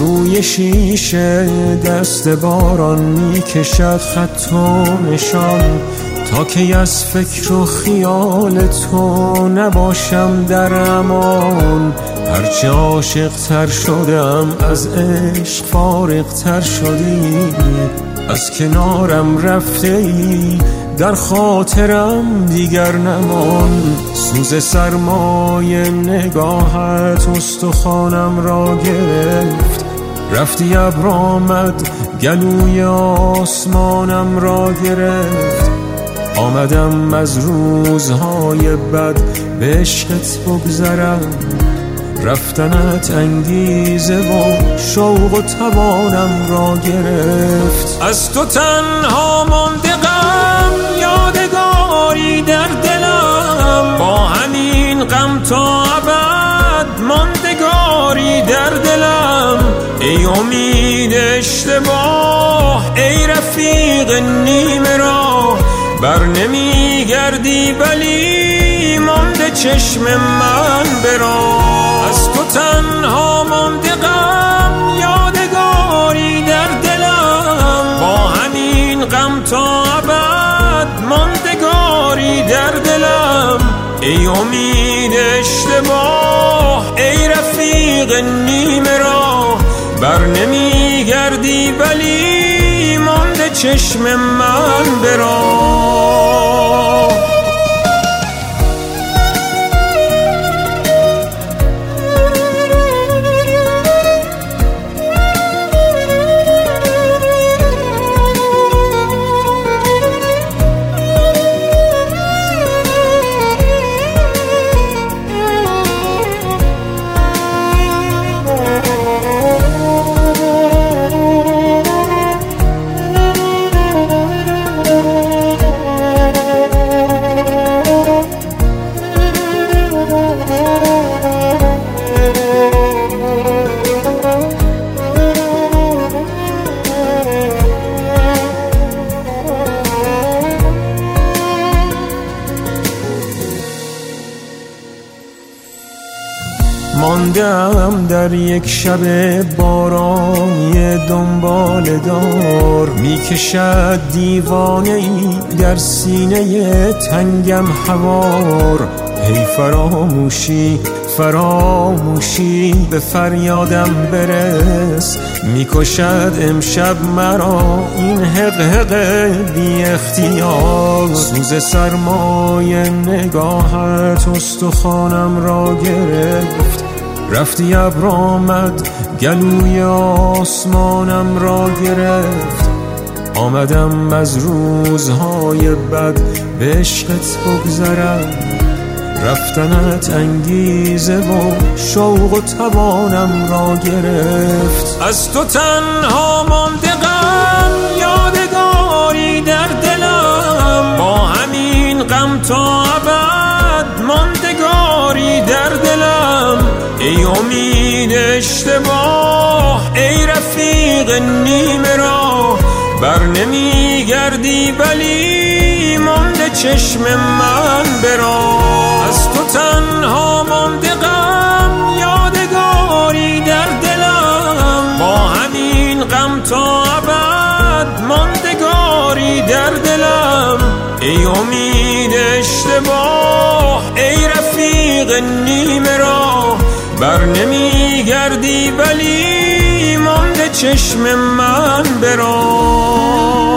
روی شیشه دست باران میکشد خط و نشان، تا که از فکر و خیال تو نباشم در امان. هرچه عاشق تر شدم از عشق فارغ تر شدی، از کنارم رفته ای در خاطرم دیگر نمان. سوز سرمای نگاهت استخوانم را گرفت، رفتی ابر آمد گلوی آسمانم را گرفت. آمدم از روزهای بد به عشقت بگذرم، رفتنت انگیزه و شوق و توانم را گرفت. از تو تنها مانده غم یادگاری در دلم، با همین غم تا ابد ماندگاری در دلم. ای امید اشتباه، ای رفیق نیمه راه، بر نمی گردی ولی مانده چشم من به راه. از تو تنها مانده غم یادگاری در دلم، با همین غم تا ابد ماندگاری در دلم. ای امید اشتباه، ای رفیق نیمه راه، بر نمی گردی ولی مانده چشم من به راه. ماندم در یک شب بارانی دنبال دار، میکشد دیوانه ای در سینه تنگم هوار. هی فراموشی فراموشی به فریادم برس، میکشد امشب مرا این حق بی اختیار. سوز سرمای نگاهت استخوانم را گرفت، رفتی ابر آمد گلوی آسمانم را گرفت. آمدم از روزهای بد به عشقت بگذرم، رفتنت انگیزه و شوق و توانم را گرفت. از تو تنها مانده غم یادگاری در دلم، با همین غم تا ابد ماندگاری در دلم. ای امید اشتباه، ای رفیق نیمه راه، بر نمی گردی ولی مانده چشم من به راه. از تو تنها مانده غم یادگاری در دلم، با همین غم تا ابد ماندگاری در دلم. ای امید اشتباه، ای رفیق نیمه راه، بر نمی گردی ولی مانده چشم من به راه.